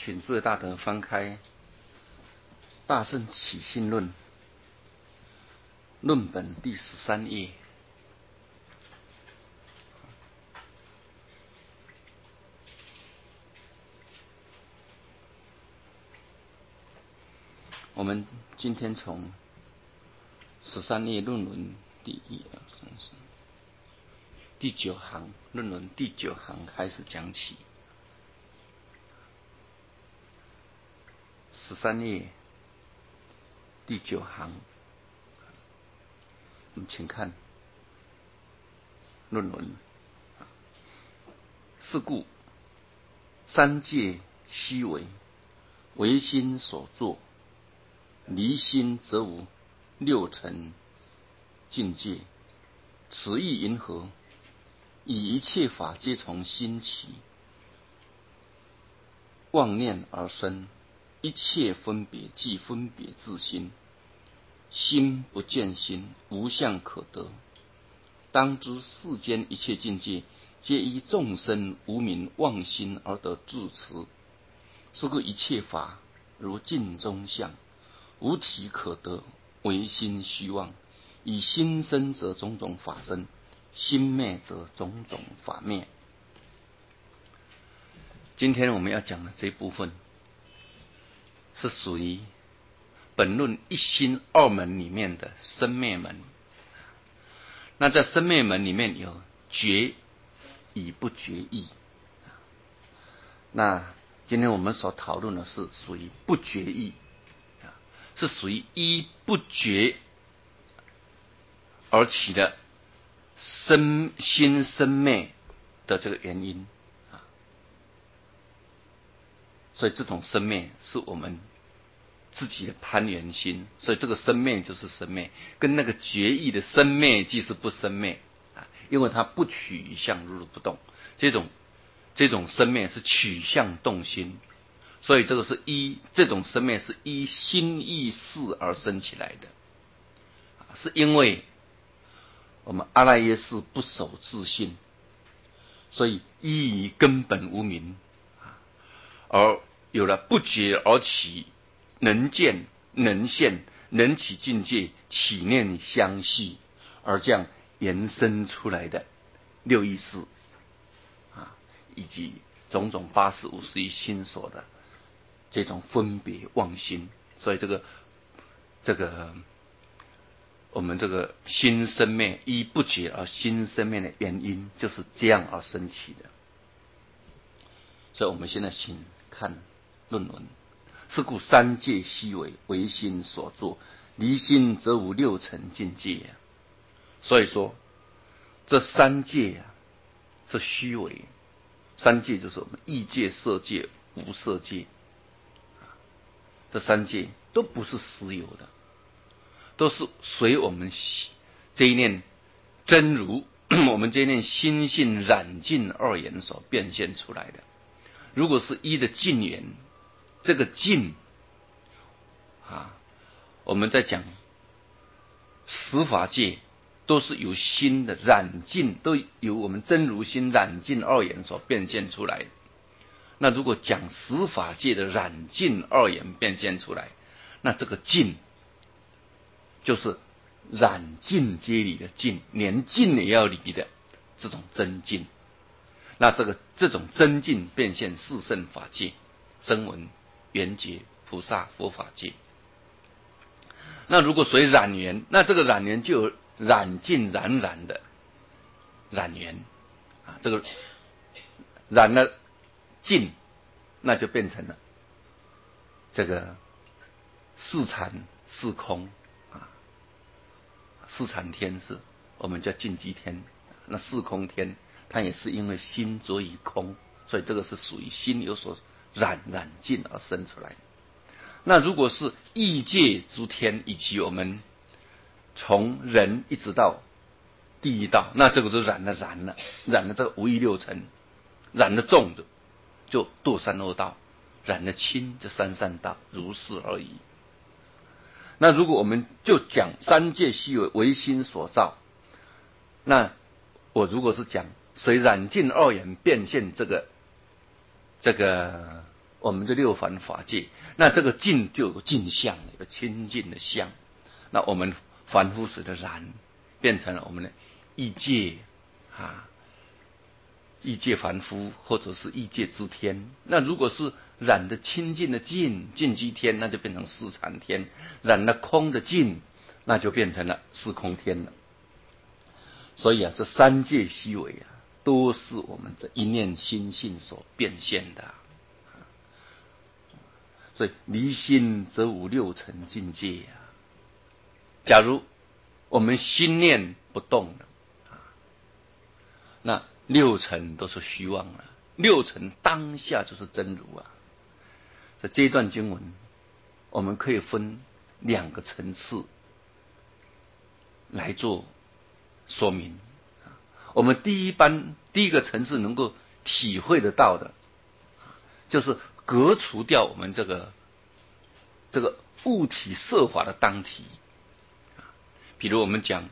请诸位大德翻开《大圣起信论》论本第13页。我们今天从13页论文第9行，论文第9行开始讲起。13页第9行，我们请看论文。是故三界虚伪，唯心所作，离心则无六尘境界。此意云何？以一切法皆从心起，妄念而生，一切分别即分别自心，心不见心，无相可得。当知世间一切境界，皆依众生无明妄心而得自持。是故一切法如镜中相，无体可得，唯心虚妄。以心生则种种法生，心灭则种种法灭。今天我们要讲的这部分是属于本论一心二门里面的生灭门。那在生灭门里面有觉与不觉义。那今天我们所讨论的是属于不觉义，是属于依不觉而起的心生灭的这个原因。所以这种生灭是我们自己的攀缘心，所以这个生灭就是生灭，跟那个觉义的生灭即是不生灭，因为它不取相如如不动，这种生灭是取相动心，所以这个是这种生灭是依心意识而生起来的，是因为我们阿赖耶识不守自性，所以依于根本无明，而有了不觉而起能见能现能起境界，起念相续，而这样延伸出来的六意识以及种种80、51心所的这种分别妄心。所以这个我们这个心生灭，依不觉而心生灭的原因就是这样而生起的。所以我们现在请看论文。是故三界虚伪，唯心所作，离心则无六尘境界。所以说这三界是虚伪，三界就是我们意界、色界、无色界，这三界都不是实有的，都是随我们这一念真如我们这一念心性染净二缘所变现出来的。如果是依的净缘，这个净我们在讲十法界都是由心的染净，都由我们真如心染净二缘所变现出来。那如果讲十法界的染净二缘变现出来，那这个净就是染净皆离的净，连净也要离的这种真净。那这种真净变现四圣法界、声闻、缘觉、菩萨、佛法界。那如果随染缘，那这个染缘就有染净染的染缘这个染了净，那就变成了这个四禅四空四禅天是我们叫净极天，那四空天它也是因为心着于空，所以这个是属于心有所染净而生出来的。那如果是异界诸天，以及我们从人一直到第一道，那这个就染了这个无欲六尘，染了重的就堕三恶道，染了轻就三善道，如是而已。那如果我们就讲三界虚伪，唯心所造，那我如果是讲随染净二缘变现这个我们这六凡法界，那这个净就有净相，有清净的相。那我们凡夫水的染，变成了我们的异界异界凡夫，或者是异界之天。那如果是染的清净的净，净居天，那就变成四禅天；染了空的净，那就变成了四空天了。所以这三界虚伪都是我们这一念心性所变现的。所以离心则无六尘境界假如我们心念不动了那六尘都是虚妄了，六尘当下就是真如在这一段经文，我们可以分两个层次来做说明。我们第一个层次能够体会得到的，就是革除掉我们这个物体色法的当体。比如我们讲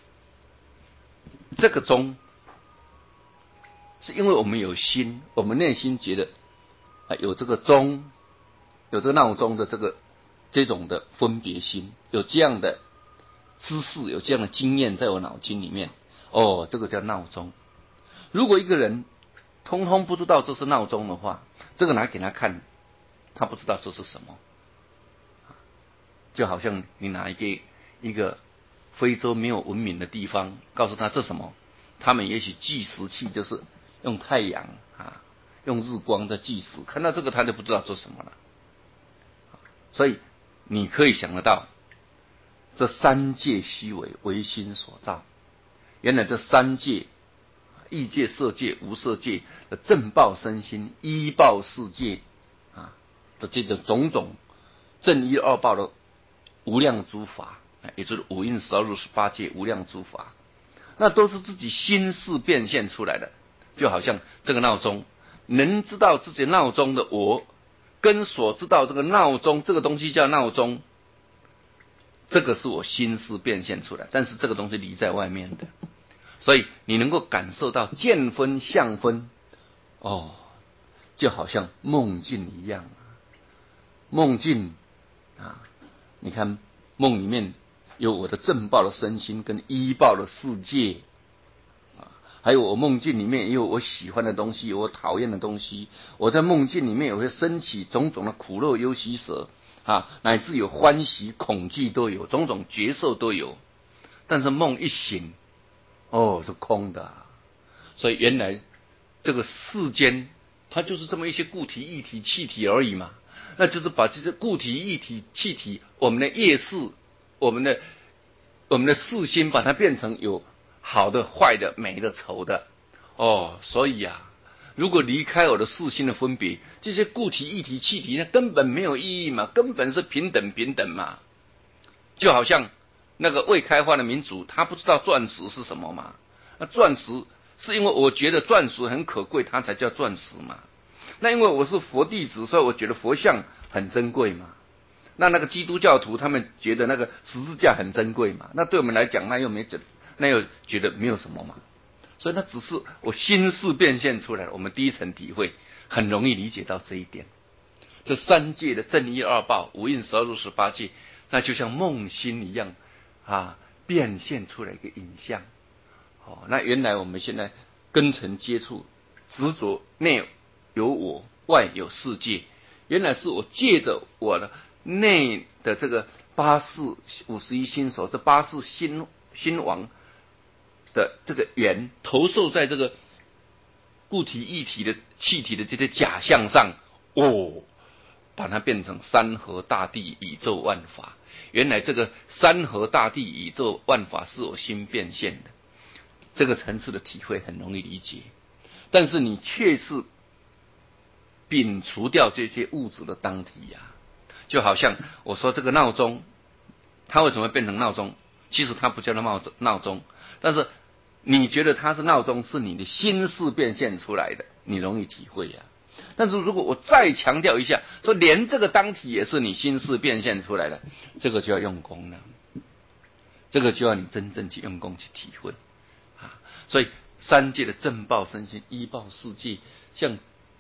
这个钟，是因为我们有心，我们内心觉得有这个钟，有这个闹钟的这种的分别心，有这样的知识，有这样的经验在我脑筋里面，这个叫闹钟。如果一个人通通不知道这是闹钟的话，这个拿给他看，他不知道这是什么。就好像你拿一个非洲没有文明的地方，告诉他这什么，他们也许计时器就是用太阳用日光在计时，看到这个他就不知道做什么了。所以你可以想得到，这三界虚伪唯心所造。原来这三界，异界、色界、无色界的正报身心依报世界的这种种种正一二报的无量诸法，也就是五蕴12入18界无量诸法，那都是自己心事变现出来的。就好像这个闹钟，能知道自己闹钟的我，跟所知道这个闹钟这个东西叫闹钟，这个是我心事变现出来，但是这个东西离在外面的。所以你能够感受到见分相分，就好像梦境一样。梦境你看梦里面有我的正报的身心跟依报的世界还有我梦境里面也有我喜欢的东西，有我讨厌的东西。我在梦境里面也会升起种种的苦乐忧喜舍乃至有欢喜恐惧都有，种种觉受都有。但是梦一醒，是空的所以原来这个世间它就是这么一些固体液体气体而已嘛。那就是把这些固体液体气体，我们的业识，我们的世心，把它变成有好的坏的美的丑的所以如果离开我的世心的分别，这些固体液体气体那根本没有意义嘛，根本是平等嘛。就好像那个未开发的民族，他不知道钻石是什么嘛，那钻石是因为我觉得钻石很可贵，它才叫钻石嘛。那因为我是佛弟子，所以我觉得佛像很珍贵嘛。那个基督教徒他们觉得那个十字架很珍贵嘛。那对我们来讲，那又觉得没有什么嘛。所以那只是我心事变现出来的。我们第一层体会很容易理解到这一点。这三界的正一二报，五蕴12入18界，那就像梦心一样变现出来一个影像。那原来我们现在根尘接触，执着内有我，外有世界。原来是我借着我的内的这个八识51心所，这八识心王的这个缘，投射在这个固体液体的气体的这些假象上，把它变成山河大地宇宙万法。原来这个山河大地宇宙万法是我心变现的。这个层次的体会很容易理解，但是你却是摒除掉这些物质的当体就好像我说这个闹钟，它为什么变成闹钟？其实它不叫闹钟，但是你觉得它是闹钟，是你的心事变现出来的，你容易体会但是如果我再强调一下，说连这个当体也是你心事变现出来的，这个就要用功了，这个就要你真正去用功去体会所以三界的正报身心依报世界，像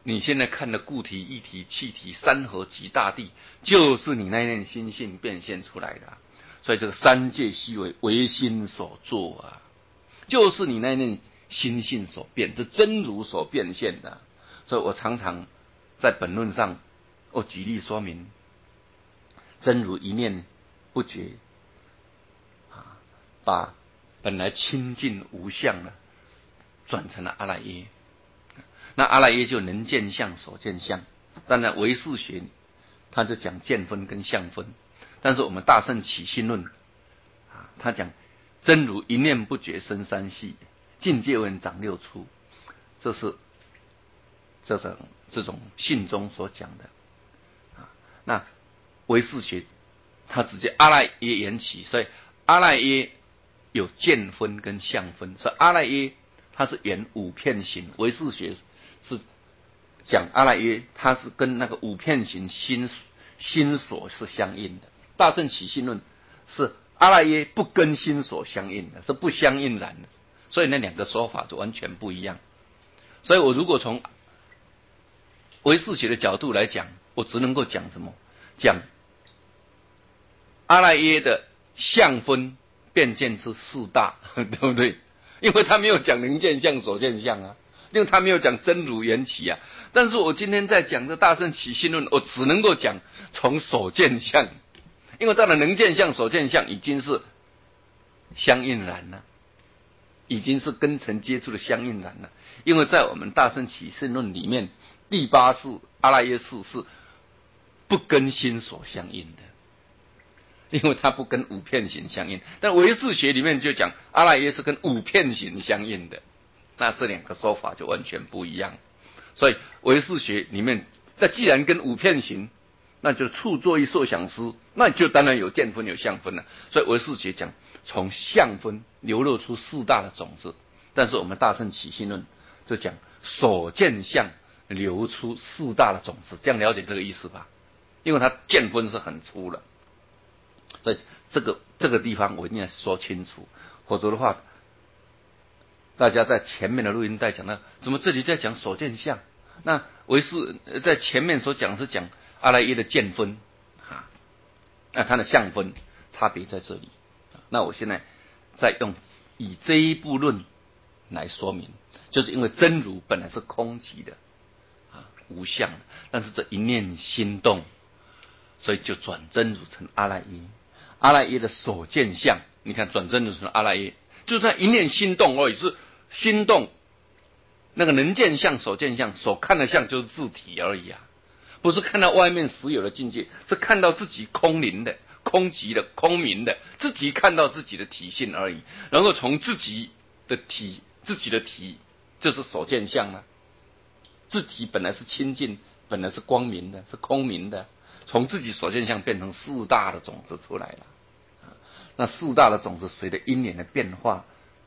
你现在看的固体、液体、气体、山河及大地，就是你那一念心性变现出来的啊。所以这个三界虚伪唯心所作啊，就是你那一念心性所变，这真如所变现的啊。所以我常常在本论上，我举例说明，真如一念不觉啊，把本来清净无相的转成了阿赖耶。那阿赖耶就能见相、所见相。当然唯识学他就讲见分跟相分，但是我们大圣起心论啊，他讲真如一念不觉生三系，境界闻长六出，这是这种信中所讲的啊。那唯识学他直接阿赖耶缘起，所以阿赖耶有见分跟相分，所以阿赖耶它是缘五片行，唯识学是讲阿赖耶，它是跟那个五片行心所是相应的。大圣起信论是阿赖耶不跟心所相应的，是不相应然的，所以那两个说法就完全不一样。所以我如果从唯识学的角度来讲，我只能够讲什么？讲阿赖耶的相分变现出四大，对不对？因为他没有讲能见相、所见相啊，因为他没有讲真如缘起啊。但是我今天在讲这大圣起信论，我只能够讲从所见相，因为到了能见相、所见相已经是相应然了，已经是根尘接触的相应然了。因为在我们大圣起信论里面，第八识阿赖耶识是不跟心所相应的。因为它不跟五片行相应，但唯识学里面就讲阿赖耶是跟五片行相应的，那这两个说法就完全不一样。所以唯识学里面，那既然跟五片行，那就处作意受想思，那就当然有见分有相分了。所以唯识学讲从相分流露出四大的种子，但是我们大圣起信论就讲所见相流出四大的种子，这样了解这个意思吧？因为它见分是很粗的。在这个地方我一定要说清楚，否则的话，大家在前面的录音带讲到，怎么这里在讲所见相？那唯识在前面所讲是讲阿赖耶的见分啊，那它的相分差别在这里。那我现在再以这一部论来说明，就是因为真如本来是空寂的啊，无相的，但是这一念心动，所以就转真如成阿赖耶。阿赖耶的所见相，你看转真如成阿赖耶，就是他一念心动而已，是心动。那个能见相、所见相，所看的相就是自体而已啊，不是看到外面实有的境界，是看到自己空灵的、空寂的、空明的，自己看到自己的体性而已。然后从自己的体就是所见相啊，自己本来是清净，本来是光明的，是空明的。从自己所见相变成四大的种子出来了，那四大的种子随着因缘的变化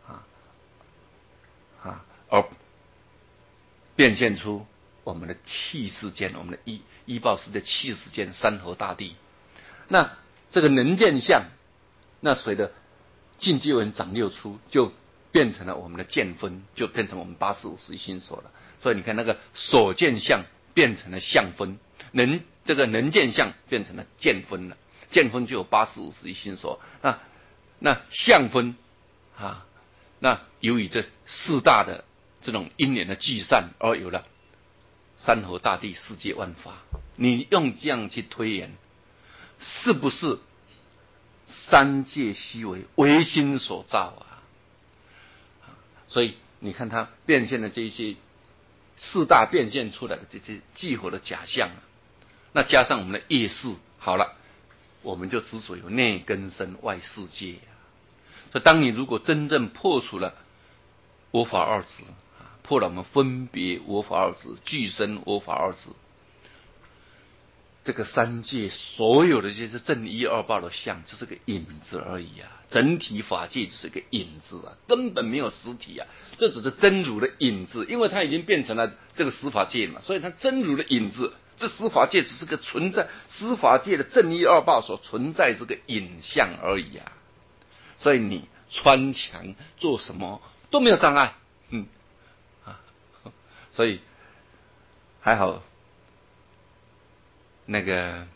而变现出我们的气世间，我们的依报世界气世间山河大地。那这个能见相，那随着境界闻长六出，就变成了我们的见分，就变成我们八识五识一心所了。所以你看那个所见相变成了相分，这个能见相变成了见分了，见分就有八识五识一心所。那相分啊，那由于这四大的这种因缘的聚散，而有了山河大地、世界万法。你用这样去推演，是不是三界虚伪唯心所造啊？所以你看它变现的这些四大变现出来的这些聚合的假象啊，那加上我们的业识，好了，我们就之所以有内根身外世界啊。所以当你如果真正破除了我法二执，破了我们分别我法二执、俱生我法二执，这个三界所有的这些正一二报的相，就是个影子而已啊！整体法界就是个影子啊，根本没有实体啊！这只是真如的影子，因为它已经变成了这个十法界嘛，所以它真如的影子，这十法界只是个存在十法界的正一二报所存在这个影像而已啊！所以你穿墙做什么都没有障碍，所以还好那个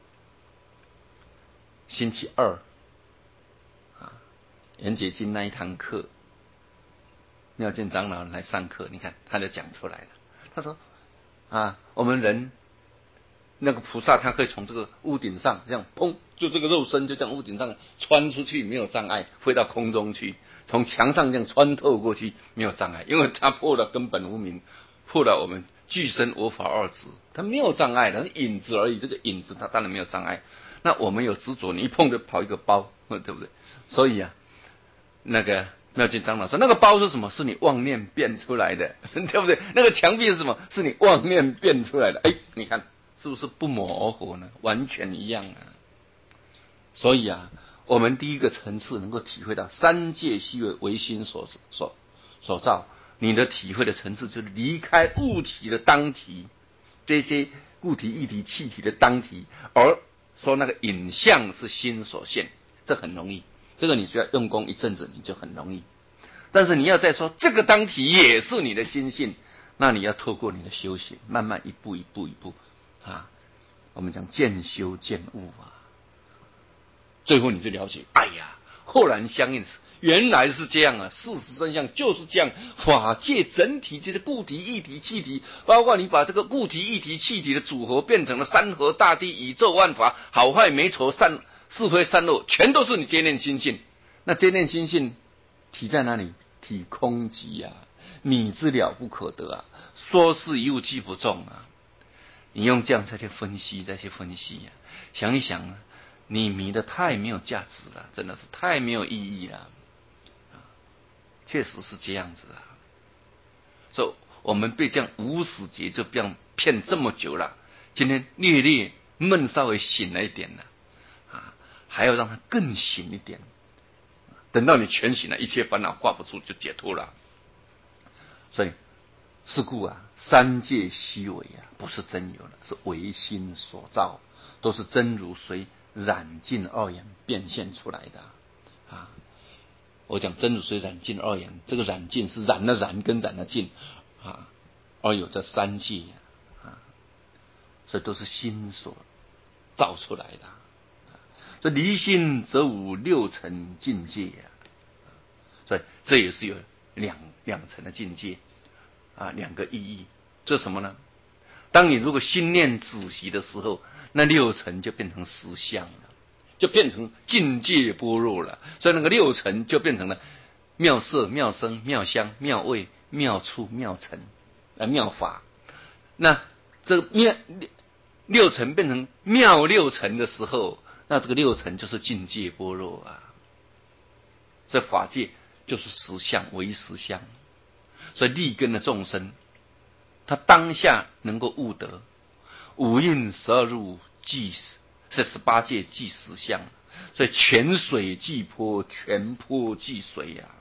星期二啊，圆觉经那一堂课，妙见长老来上课，你看他就讲出来了。他说啊，我们人那个菩萨他可以从这个屋顶上这样砰，就这个肉身就这样屋顶上穿出去没有障碍，飞到空中去，从墙上这样穿透过去没有障碍，因为他破了根本无明，破了我们具身我法二执，他没有障碍的，是影子而已。这个影子他当然没有障碍。那我们有执着，你一碰就跑一个包，对不对？所以啊，那个妙见长老说，那个包是什么？是你妄念变出来的，对不对？那个墙壁是什么？是你妄念变出来的。哎，你看是不是不谋而合呢？完全一样啊。所以啊，我们第一个层次能够体会到三界虚伪唯心所造，你的体会的层次就离开物体的当体，这些固体、液体、气体的当体，而说那个影像是心所现，这很容易。这个你需要用功一阵子，你就很容易。但是你要再说这个当体也是你的心性，那你要透过你的修行，慢慢一步啊，我们讲渐修渐悟啊，最后你就了解，哎呀，豁然相应，原来是这样啊！事实真相就是这样，法界整体这些固体、液体、气体，包括你把这个固体、液体、气体的组合变成了山河大地、宇宙万法，好坏美丑是非善恶，全都是你接念心性。那接念心性体在哪里？体空寂啊，你之了不可得啊，说是一物即不中啊。你用这样再去分析啊，想一想啊，你迷的太没有价值了，真的是太没有意义了。确实是这样子啊。所以我们被这样无始劫就这样骗这么久了，今天略略闷稍微醒了一点了啊，还要让它更醒一点。等到你全醒了，一切烦恼挂不住，就解脱了。所以是故啊，三界虚伪啊，不是真有的，是唯心所造，都是真如随染净二元变现出来的啊。我讲真如随染净二元，这个染净是染了染跟染了净啊，而有这三界啊，所以都是心所造出来的。这离心则无六尘境界啊，所以这也是有两层的境界啊，两个意义。这什么呢？当你如果心念止息的时候，那六尘就变成实相了，就变成境界般若了。所以那个六尘就变成了妙色、妙声、妙香、妙味、妙触、妙尘妙法。那这六尘变成妙六尘的时候，那这个六尘就是境界般若啊。这法界就是实相，唯实相。所以立根的众生，他当下能够悟得五蕴12入即是18界即实相，所以泉水即波，泉波即水呀。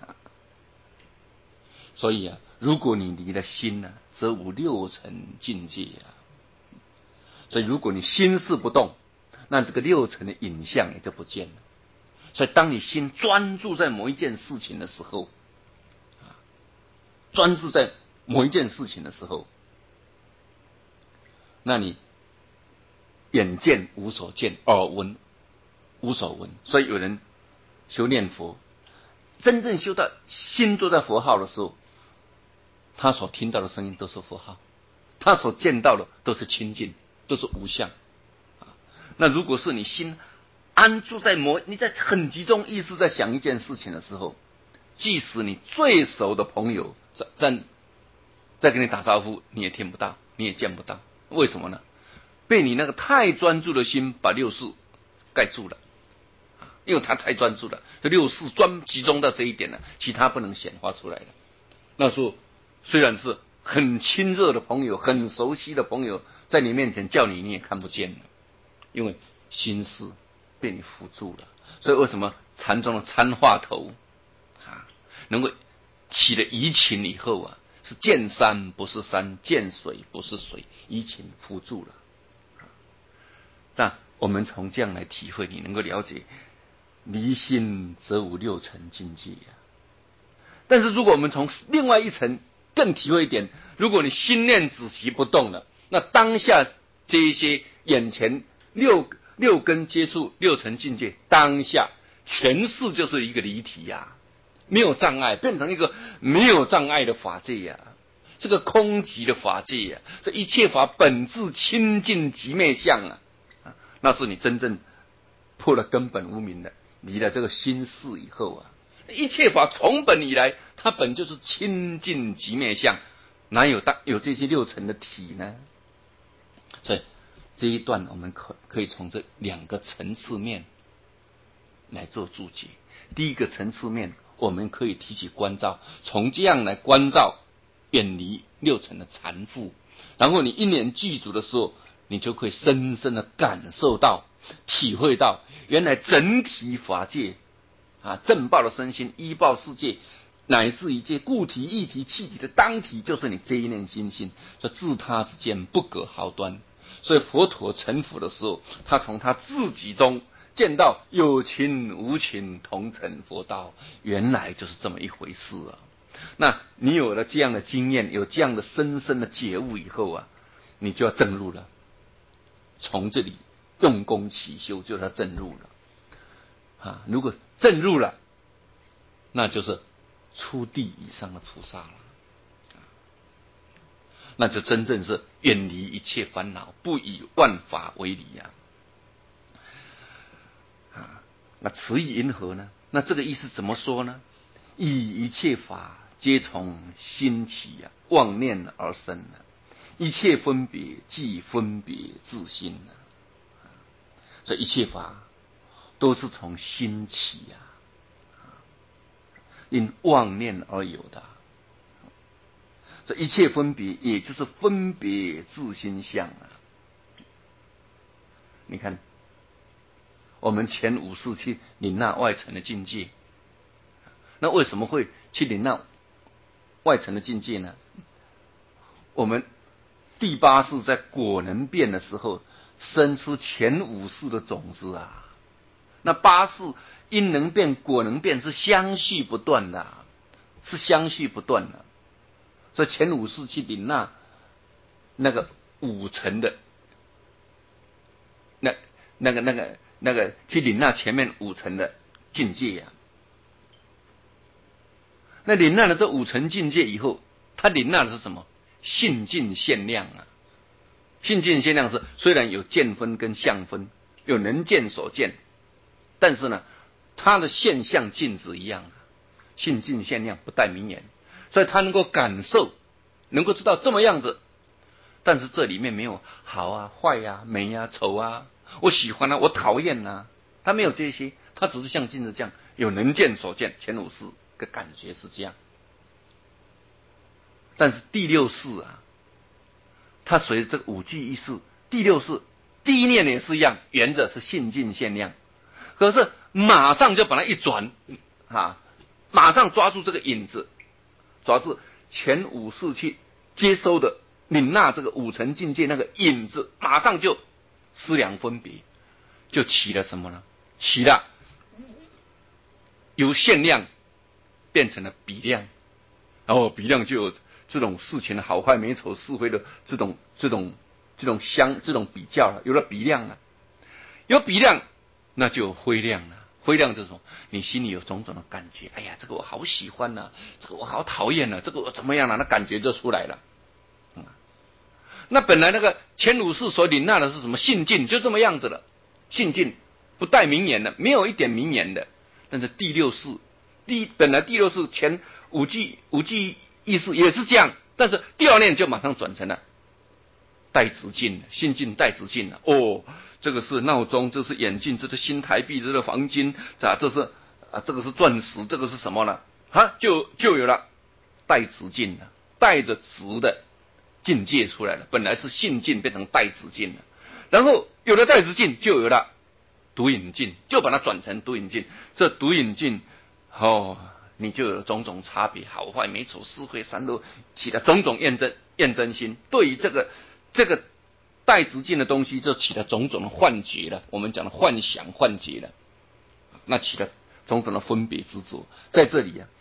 所以啊，如果你离了心呢，则无六尘境界啊。所以如果你心事不动，那这个六尘的影像也就不见了。所以当你心专注在某一件事情的时候，专注在某一件事情的时候，那你眼见无所见，耳闻无所闻。所以有人修念佛，真正修到心都在佛号的时候，他所听到的声音都是佛号，他所见到的都是清净，都是无相。那如果是你心安住在你在很集中意识在想一件事情的时候，即使你最熟的朋友在跟你打招呼，你也听不到，你也见不到。为什么呢？被你那个太专注的心把六识盖住了，因为他太专注了，这六识专集中到这一点了，其他不能显化出来的。那时候虽然是很亲热的朋友，很熟悉的朋友，在你面前叫你也看不见了，因为心事被你扶住了。所以为什么禅宗的参话头能够起了移情以后啊，是见山不是山，见水不是水，移情扶住了。那我们从这样来体会，你能够了解离心则无六尘境界啊。但是如果我们从另外一层更体会一点，如果你心念止息不动了，那当下这一些眼前六根接触六尘境界，当下全是就是一个离体呀，没有障碍，变成一个没有障碍的法界呀，这个空寂的法界呀，这一切法本质清净极灭相啊，那是你真正破了根本无明的，离了这个心事以后啊，一切法从本以来，它本就是清净极灭相，哪有这些六尘的体呢？所以这一段我们可以从这两个层次面来做注解。第一个层次面，我们可以提起关照，从这样来关照，远离六尘的缠缚，然后你一念具足的时候，你就会深深的感受到、体会到，原来整体法界正报的身心、依报世界，乃至一切固体、液体、气体的当体，就是你这一念心性，说自他之间不隔毫端。所以佛陀成佛的时候，他从他自己中见到有情无情同成佛道，原来就是这么一回事啊。那你有了这样的经验，有这样的深深的觉悟以后啊，你就要证入了。从这里用功起修，就要证入了如果证入了，那就是初地以上的菩萨了。那就真正是远离一切烦恼，不以万法为理那此意因何呢？那这个意思怎么说呢？以一切法皆从心起妄念而生一切分别即分别自心所以一切法都是从心起因妄念而有的。这一切分别，也就是分别自心相你看，我们前五世去领纳外层的境界，那为什么会去领纳外层的境界呢？我们第八世在果能变的时候，生出前五世的种子那八世因能变、果能变是相续不断的，是相续不断的。所以前五世去领纳那个五层的，那个去领纳前面五层的境界那领纳了这五层境界以后，他领纳的是什么？性净限量性净限量是虽然有见分跟相分，有能见所见，但是呢，它的现象净值一样性净限量不带名言，所以他能够感受，能够知道这么样子，但是这里面没有好坏美丑我喜欢我讨厌他没有这些，他只是像镜子这样有能见所见，前五世的感觉是这样。但是第六世他随着这个五具一世，第六世第一念也是一样，原则是性净限量，可是马上就把它一转马上抓住这个影子，主要是前五世去接收的领纳这个五层境界那个影子，马上就思量分别，就起了什么呢？起了由限量变成了比量，然后比量就有这种事情的好坏美丑是非的这种比较了，有了比量了，有比量那就有灰量了。灰量就是什么？你心里有种种的感觉，哎呀，这个我好喜欢这个我好讨厌这个我怎么样那感觉就出来了。那本来那个前五世所领纳的是什么？性净，就这么样子了，性净不带名言的，没有一点名言的。但是第六世，本来第六世前五具意识也是这样，但是第二念就马上转成了带直径，性净带直径了。这个是闹钟，这是眼镜，这是新台币，这是黄金，这是这个是钻石，这个是什么呢？就有了带直径了，带着直的境界出来了。本来是性净变成带直径了，然后有了带直径，就有了独影镜，就把它转成独影镜。这独影镜你就有了种种差别，好坏美丑是非善恶，起了种种验证心。对于这个带直径的东西，就起了种种的幻觉了。我们讲的幻想幻觉了，那起了种种的分别执着。在这里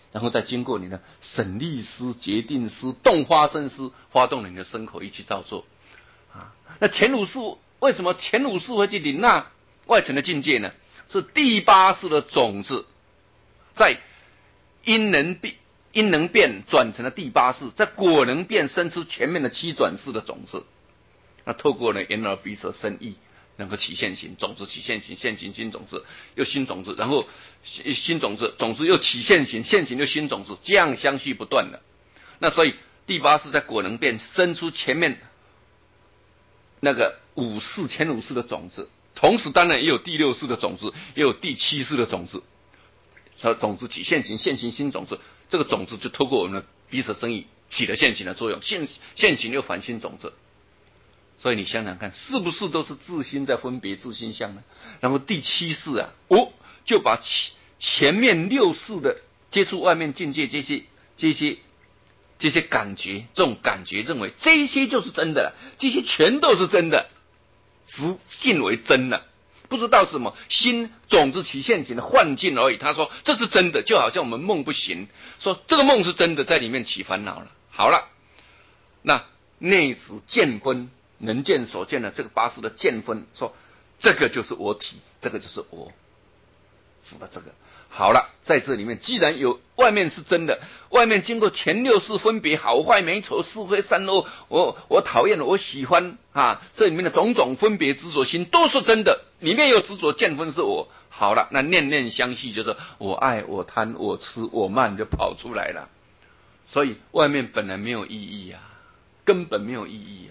然后再经过你的审力思、决定思、动发生思，发动你的身口意去造作。那前五识为什么前五识会去领纳外层的境界呢？是第八识的种子在因能变转成了第八识，在果能变生出前面的七转识的种子。那透过呢眼耳鼻舌身意，能够起现行，种子起现行，现行新种子，又新种子，然后新种子，种子又起现行，现行又新种子，这样相续不断的。那所以第八识在果能变生出前面那个五识前五识的种子，同时当然也有第六识的种子，也有第七识的种子。种子起现行，现行新种子，这个种子就透过我们的鼻舌身意起了现行的作用，现行又反新种子。所以你想想看，是不是都是自心在分别自心相呢？然后第七识啊，就把前面六识的接触外面境界这些感觉，这种感觉认为这些就是真的了，这些全都是真的，直信为真了。不知道什么心种子起现行的幻境而已。他说这是真的，就好像我们梦不醒，说这个梦是真的，在里面起烦恼了。好了，那内指见分，能见所见的这个八识的见分，说这个就是我体，这个就是我，指的这个。好了，在这里面既然有外面是真的，外面经过前六识分别好坏美丑是非善恶，我讨厌我喜欢这里面的种种分别执着心都是真的，里面有执着见分是我。好了，那念念相续就是我爱我贪我痴我慢就跑出来了。所以外面本来没有意义啊，根本没有意义啊。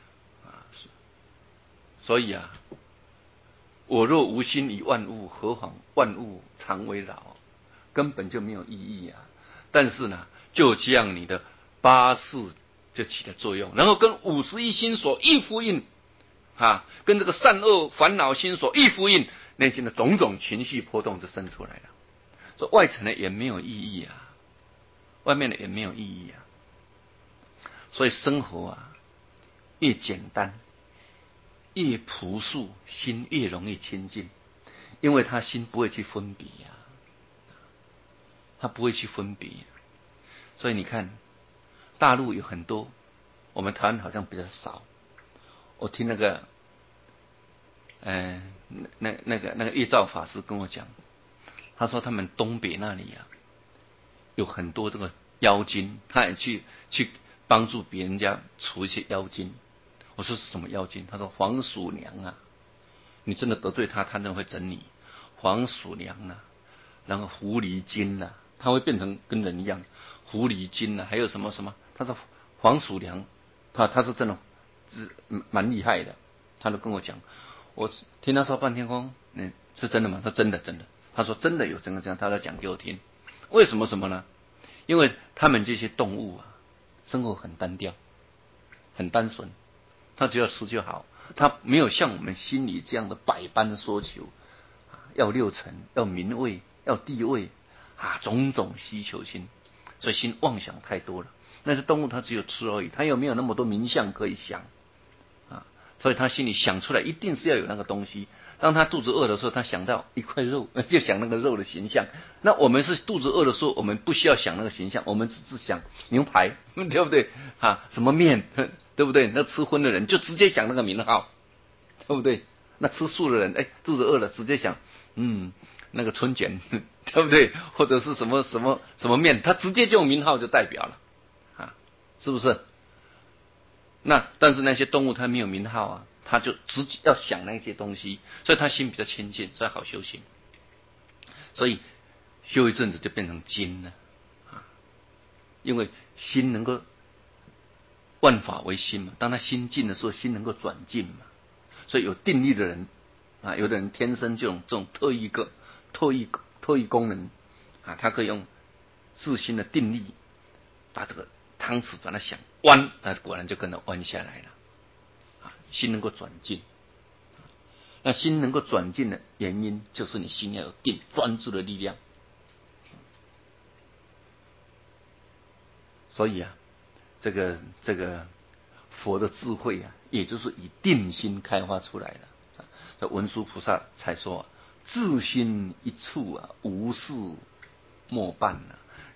所以我若无心于万物，何妨万物常为扰？根本就没有意义啊！但是呢，就这样你的八识就起了作用，然后跟51心所一呼应跟这个善恶烦恼心所一呼应，内心的种种情绪波动就生出来了。这外层的也没有意义啊，外面的也没有意义啊。所以生活越简单越朴素，心越容易清净，因为他心不会去分别他不会去分别。所以你看，大陆有很多，我们台湾好像比较少。我听那个那个月照法师跟我讲，他说他们东北那里有很多这个妖精，他也去帮助别人家除一些妖精。我说是什么妖精？他说黄鼠娘你真的得罪他，他真的会整你。黄鼠娘然后狐狸精他会变成跟人一样，狐狸精还有什么什么？他说黄鼠娘，他是真的蛮厉害的。他都跟我讲，我听他说半天空，是真的吗？他真的。他说真的有这样，他在讲给我听。为什么什么呢？因为他们这些动物生活很单调，很单纯，他只要吃就好，他没有像我们心里这样的百般所求，要六尘，要名位，要地位种种需求心，所以心妄想太多了。那些动物它只有吃而已，它又没有那么多名相可以想所以他心里想出来一定是要有那个东西。当他肚子饿的时候，他想到一块肉，就想那个肉的形象。那我们是肚子饿的时候，我们不需要想那个形象，我们只是想牛排，对不对什么面，对不对？那吃荤的人就直接想那个名号，对不对？那吃素的人肚子饿了直接想那个春卷，对不对？或者是什么面，他直接就用名号就代表了是不是？那但是那些动物它没有名号它就直接要想那些东西，所以它心比较清净，所以好修行。所以修一阵子就变成精了因为心能够万法为心嘛，当他心静的时候，心能够转静嘛。所以有定力的人有的人天生就有这种特异功能他可以用自心的定力把这个汤匙把它想弯，那果然就跟着弯下来了心能够转静。那心能够转静的原因，就是你心要有定专注的力量。所以这个佛的智慧也就是以定心开发出来的。文殊菩萨才说自心一处无事莫办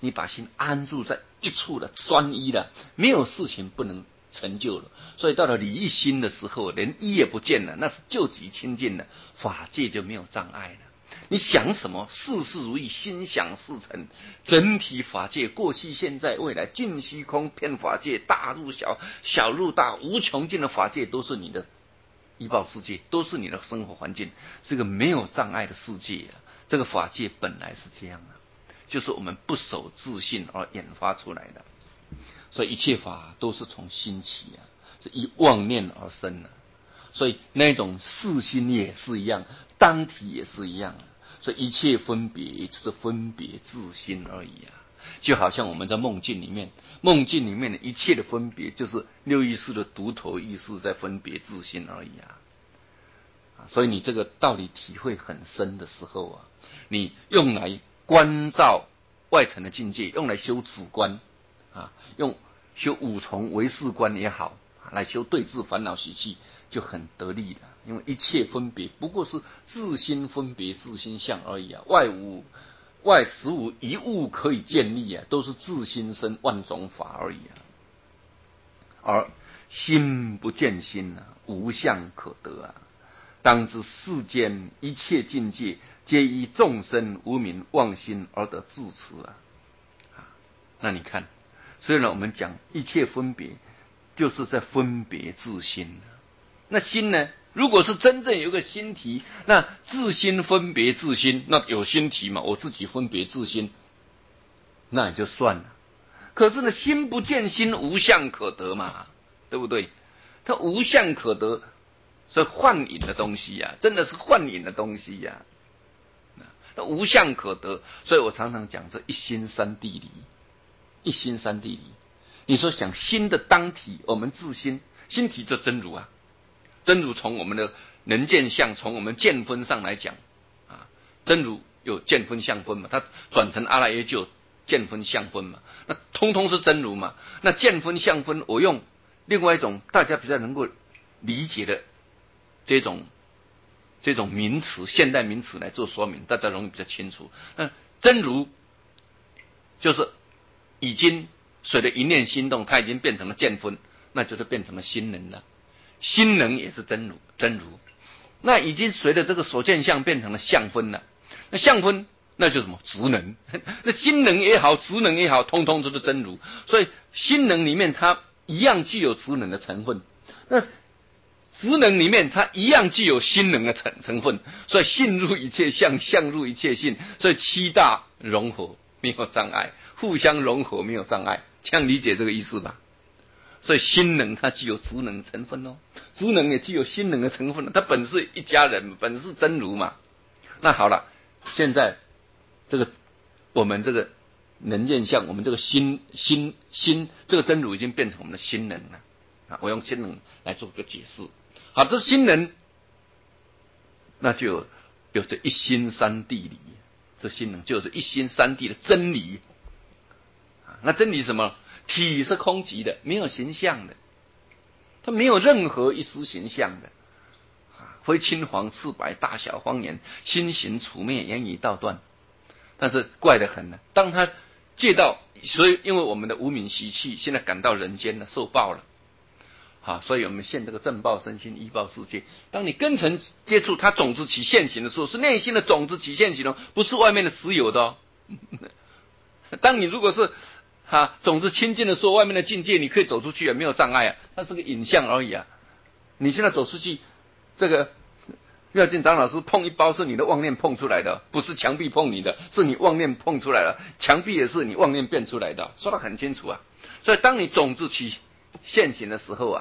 你把心安住在一处了，专一了，没有事情不能成就了。所以到了理一心的时候，连一也不见了，那是救急清净了，法界就没有障碍了。你想什么，事事如意，心想事成。整体法界，过去、现在、未来，尽虚空遍法界，大入小，小入大，无穷尽的法界都是你的依报世界，都是你的生活环境，这个没有障碍的世界啊。这个法界本来是这样的，就是我们不守自信而引发出来的。所以一切法都是从心起啊，是以妄念而生的。所以那种事心也是一样，当体也是一样。所以一切分别就是分别自心而已啊。就好像我们在梦境里面，梦境里面的一切的分别，就是六意识的独头意识在分别自心而已啊。所以你这个道理体会很深的时候啊，你用来关照外层的境界，用来修止观啊，用修五重唯识观也好，来修对治烦恼习气，就很得力了。因为一切分别不过是自心分别自心相而已啊，外实无一物可以建立啊，都是自心生万种法而已啊。而心不见心啊，无相可得啊。当知世间一切境界，皆依众生无明妄心而得住持啊。那你看，虽然我们讲一切分别，就是在分别自心。那心呢？如果是真正有一个心体，那自心分别自心，那有心体嘛？我自己分别自心，那也就算了。可是呢，心不见心，无相可得嘛，对不对？它无相可得，所以幻影的东西呀，真的是幻影的东西呀。那无相可得，所以我常常讲这一心三地离，一心三地离。你说想心的当体，我们自心，心体就真如啊。真如从我们的能见相，从我们见分上来讲啊，真如有见分相分嘛，它转成阿赖耶就有见分相分嘛，那通通是真如嘛。那见分相分，我用另外一种大家比较能够理解的这种名词，现代名词来做说明，大家容易比较清楚。那真如就是已经随着一念心动，它已经变成了见分，那就是变成了心能了。心能也是真如，那已经随着这个所见相变成了相分了。那相分那就是什么？执能。那心能也好，执能也好，通通都是真如。所以心能里面它一样具有执能的成分，那执能里面它一样具有心能的成分。所以性入一切相，相入一切性，所以七大融合没有障碍，互相融合没有障碍，这样理解这个意思吧？所以心能它具有执能成分哦，执能也具有心能的成分，它本是一家人，本是真如嘛。那好了，现在这个我们这个能见相，我们这个心这个真如已经变成我们的心能了啊。我用心能来做个解释。好，这心能那就有这一心三地理，这心能就是一心三地的真理啊。那真理什么？体是空寂的，没有形象的，它没有任何一丝形象的，非青黄赤白大小方言，心行处灭，言语道断。但是怪得很呢，当他借到，所以因为我们的无明习气，现在赶到人间了，受报了，所以我们现这个正报身心依报世界。当你根尘接触它种子起现行的时候，是内心的种子起现行哦，不是外面的实有的哦。当你如果是种子清净的时候，外面的境界你可以走出去也没有障碍啊，它是个影像而已啊。你现在走出去，这个妙净长老师碰一包是你的妄念碰出来的，不是墙壁碰你的，是你妄念碰出来了，墙壁也是你妄念变出来的，说得很清楚啊。所以当你种子起现行的时候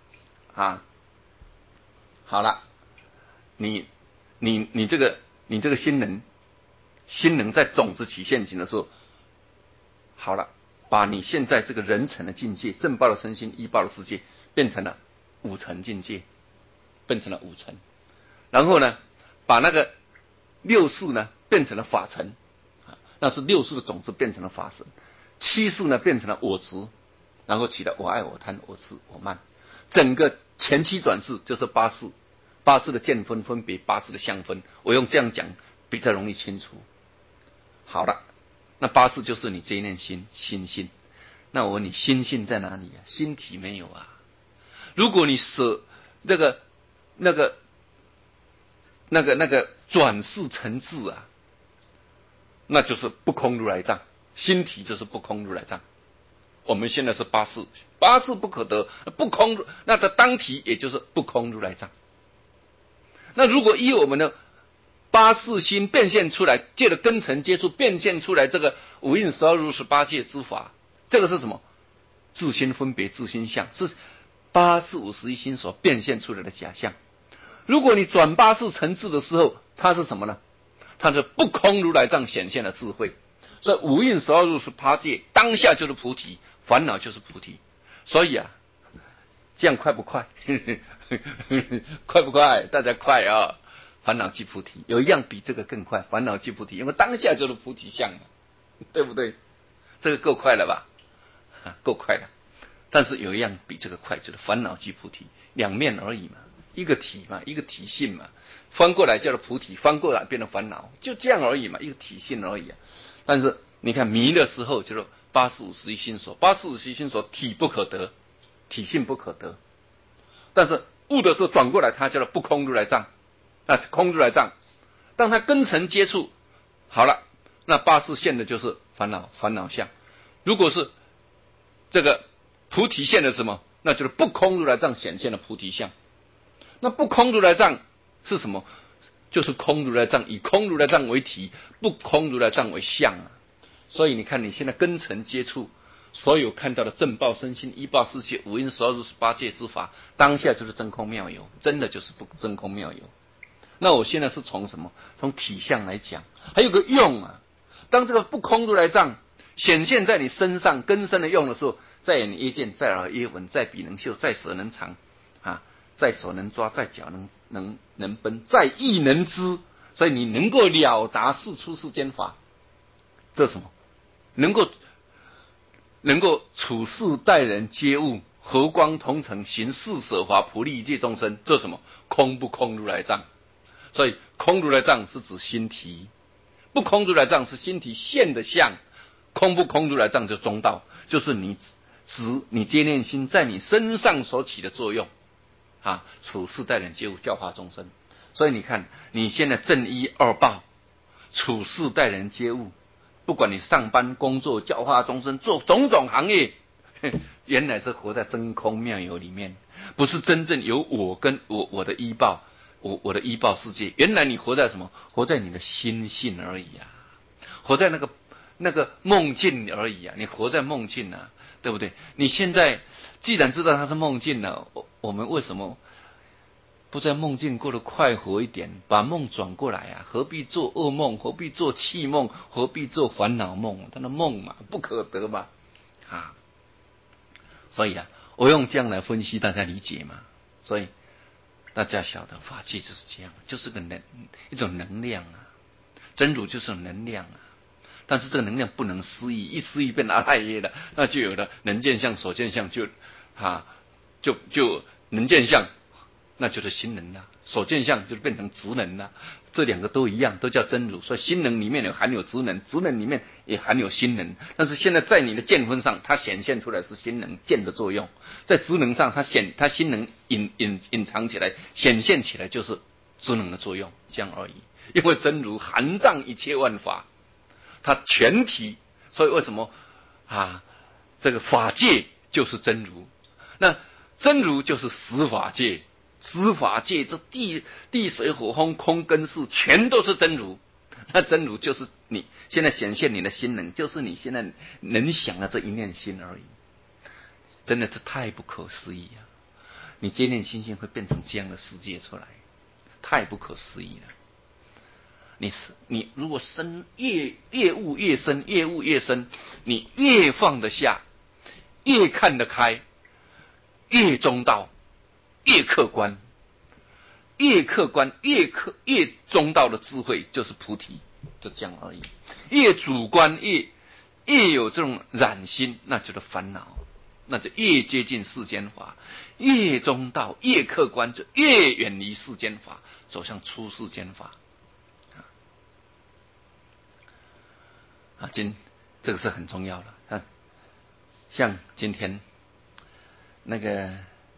好了，你这个心能在种子起现行的时候，好了。把你现在这个人层的境界，正报的身心，依报的世界，变成了五层境界，变成了五层。然后呢，把那个六识呢变成了法层，那是六识的种子变成了法身。七识呢变成了我执，然后起了我爱我贪我痴我慢。整个前七转世就是八识，八识的见分分别，八识的相分。我用这样讲比较容易清楚。好了。 那八识就是你这一念心，心性。那我问你，心性在哪里啊？心体没有啊。如果你舍那个转世成智啊，那就是不空如来藏，心体就是不空如来藏。我们现在是八识，八识不可得，不空，那这当体也就是不空如来藏。那如果依我们的八识心变现出来，借着根尘接触变现出来这个五蕴12如是八界之法，这个是什么？自心分别、自心相，是八识51心所变现出来的假象。如果你转八识成智的时候，它是什么呢？它是不空如来藏显现的智慧。所以五蕴12如是八界当下就是菩提，烦恼就是菩提。所以啊，这样快不快？快不快？大家快啊！烦恼即菩提，有一样比这个更快，烦恼即菩提，因为当下就是菩提相嘛，对不对？这个够快了吧？够快了。但是有一样比这个快，就是烦恼即菩提，两面而已嘛，一个体嘛，一个体性嘛，翻过来叫做菩提，翻过来变成烦恼，就这样而已嘛，一个体性而已啊。但是你看迷的时候，就是八识51心所，八识51心所体不可得，体性不可得。但是悟的时候转过来，它叫做不空如来藏，空如来藏。当它根尘接触好了，那八识现的就是烦恼相。如果是这个菩提现的什么？那就是不空如来藏显现的菩提相。那不空如来藏是什么？就是空如来藏，以空如来藏为体，不空如来藏为相啊。所以你看，你现在根尘接触，所有看到的正报身心、依报世界、五蕴12如是八界之法，当下就是真空妙有，真的就是不真空妙有。那我现在是从什么？从体相来讲，还有个用啊。当这个不空如来藏显现在你身上根深的用的时候，在眼耶见，在耳耶闻，在鼻能嗅，在舌能尝啊，在手能抓，在脚能奔，在意能知。所以你能够了达世出世间法，这是什么？能够处事待人接物，和光同尘，行事舍华，普利一切众生，这是什么？空不空如来藏。所以空如来藏是指心体，不空如来藏是心体现的相。空不空如来藏就中道，就是你接念心在你身上所起的作用啊，处事待人接物，教化众生。所以你看，你现在正一二报，处事待人接物，不管你上班工作、教化众生，做种种行业，原来是活在真空妙有里面，不是真正有我跟我的依报，我的依报世界。原来你活在什么？活在你的心性而已啊，活在那个梦境而已啊，你活在梦境啊，对不对？你现在既然知道它是梦境了，我们为什么不在梦境过得快活一点，把梦转过来啊？何必做噩梦？何必做气梦？何必做烦恼梦？它的梦嘛，不可得嘛，啊！所以啊，我用这样来分析，大家理解嘛？所以大家晓得法界就是这样，就是一种能量啊，真如就是能量啊。但是这个能量不能失忆，一失忆变阿赖耶了，那就有了能见相、所见相，就能见相，那就是心能了；所见相就变成执能了。这两个都一样，都叫真如。所以心能里面有含有执能，执能里面也含有心能。但是现在在你的见分上，它显现出来是心能见的作用；在执能上，它心能隐藏起来，显现起来就是执能的作用，这样而已。因为真如含藏一切万法。它全体，所以为什么啊？这个法界就是真如，那真如就是实法界，实法界这地水火风空跟识全都是真如，那真如就是你现在显现你的心能，就是你现在能想的这一念心而已，真的是太不可思议啊！你这念心性会变成这样的世界出来，太不可思议了。你如果越悟越深，越悟越深，你越放得下，越看得开，越中道，越客观，越中道的智慧就是菩提，就这样而已。越主观越有这种染心，那就是烦恼，那就越接近世间法；越中道越客观，就越远离世间法，走向出世间法。 这个是很重要的。像今天那个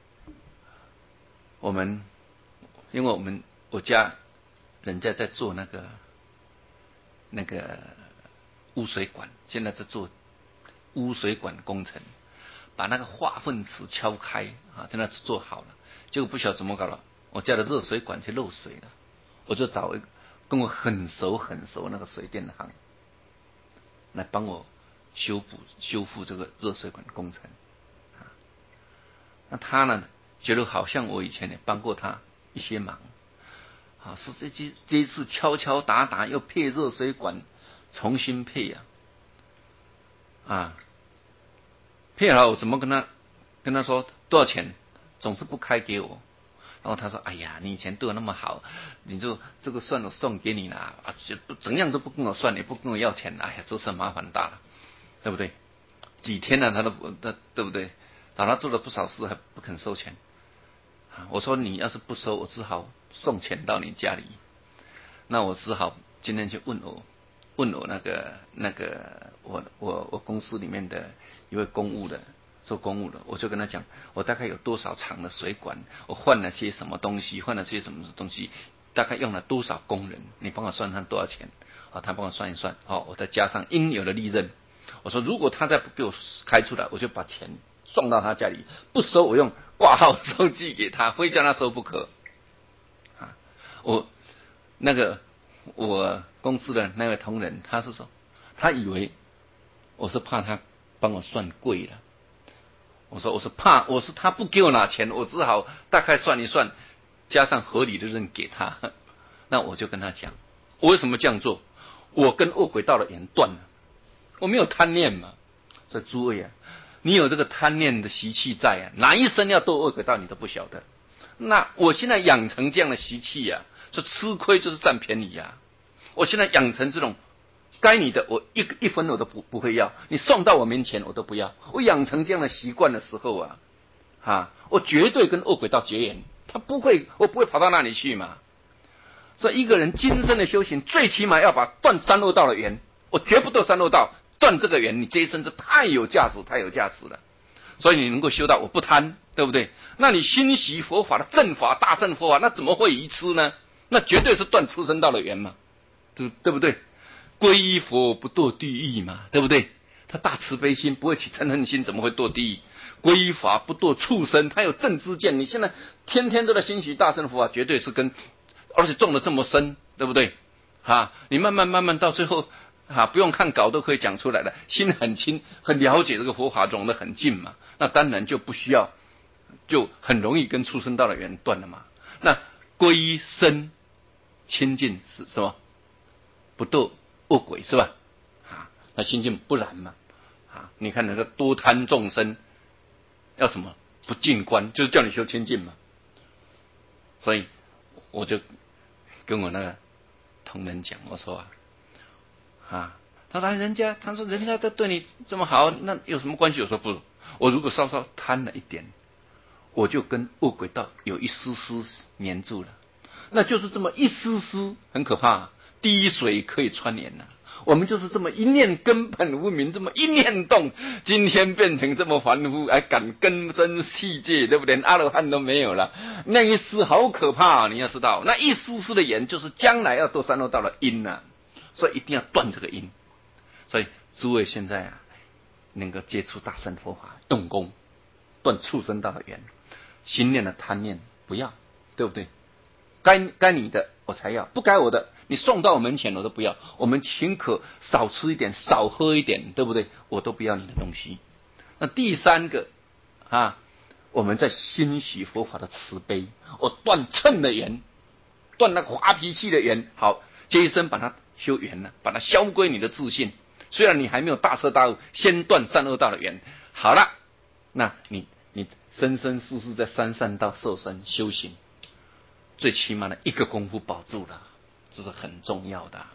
因为我家人家在做那个污水管，现在在做污水管工程，把那个化粪池敲开啊，现在做好了，结果不晓得怎么搞了，我家的热水管就漏水了，我就找一个跟我很熟那个水电行来帮我修复这个热水管工程啊。那他呢觉得好像我以前也帮过他一些忙啊，说这一次敲敲打打又配热水管，重新配配好我怎么跟他说多少钱，总是不开给我。然后他说：“哎呀，你以前对我那么好，你就这个算我送给你了啊，怎样都不跟我算，也不跟我要钱，哎呀，这事麻烦大了，对不对？几天了他对不对？找他做了不少事还不肯收钱啊！我说你要是不收，我只好送钱到你家里。那我只好今天去问我我公司里面的一位做公务的，我就跟他讲，我大概有多少长的水管，我换了些什么东西，大概用了多少工人，你帮我算算多少钱啊？他帮我算一算，我再加上应有的利润。我说如果他再不给我开出来，我就把钱送到他家里，不收我用挂号收寄给他，非叫他收不可啊！我公司的那位同仁，他是说，他以为我是怕他帮我算贵了。我说他不给我拿钱，我只好大概算一算，加上合理的人给他。那我就跟他讲，我为什么这样做？我跟恶鬼道的缘断了，我没有贪念嘛。所以诸位啊，你有这个贪念的习气在哪一生要堕恶鬼道你都不晓得。那我现在养成这样的习气说吃亏就是占便宜我现在养成这种该你的我一分我都不会要，你送到我面前我都不要。我养成这样的习惯的时候我绝对跟恶鬼道绝缘，我不会跑到那里去嘛。所以一个人今生的修行，最起码要把断三恶道的缘，我绝不堕三恶道，断这个缘，你这一生是太有价值了。所以你能够修到我不贪，对不对？那你欣喜佛法的正法大乘佛法，那怎么会愚痴呢？那绝对是断畜生道的缘嘛，对不对？皈依佛不堕地狱嘛，对不对？他大慈悲心，不会起嗔恨心，怎么会堕地狱？皈依法不堕畜生，他有正知见。你现在天天都在欣喜大乘佛法，绝对是而且种得这么深，对不对？你慢慢到最后不用看稿都可以讲出来了，心很清，很了解这个佛法，融得很近嘛。那当然就不需要，就很容易跟畜生道的缘断了嘛。那皈依身清净是什么？不堕恶鬼是吧？那心境不然嘛。你看那个多贪众生要什么？不净观，就是叫你修清净嘛。所以我就跟我那个同仁讲，我说他说人家都对你这么好，那有什么关系？我说不，我如果稍稍贪了一点，我就跟恶鬼道有一丝丝黏住了，那就是这么一丝丝，很可怕。滴水可以穿岩我们就是这么一念根本无明，这么一念动，今天变成这么凡夫，还敢根深细界，对不对？连阿罗汉都没有了，那一丝好可怕你要知道，那一丝丝的盐就是将来要堕三恶道的因所以一定要断这个因。所以诸位现在能够接触大乘佛法，用功断畜生道的缘，心念的贪念不要，对不对？该你的我才要，不该我的你送到我门前我都不要。我们宁可少吃一点，少喝一点，对不对？我都不要你的东西。那第三个我们在欣喜佛法的慈悲，我断嗔的缘，断那个滑脾气的缘，好，这一生把它修圆了，把它消归你的自信。虽然你还没有大彻大悟，先断三恶道的缘，好了，那你生生世世在三善道受生修行，最起码的一个功夫保住了，这是很重要的。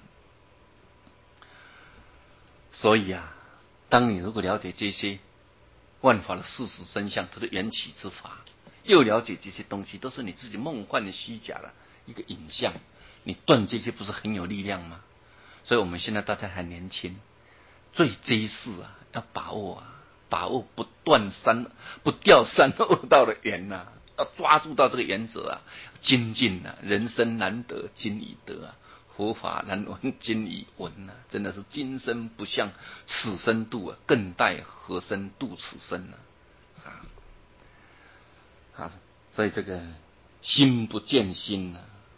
所以当你如果了解这些万法的事实真相，它的缘起之法，又了解这些东西都是你自己梦幻的虚假的一个影像，你断这些不是很有力量吗？所以我们现在大家还年轻， 所以这一世啊，要把握啊，把握不掉三恶道的缘呐、要抓住到这个原则啊，精进啊，人生难得今已得啊，佛法难闻今已闻啊，真的是今生不向此生度啊，更待何生度此生呢？啊，所以这个心不见心啊，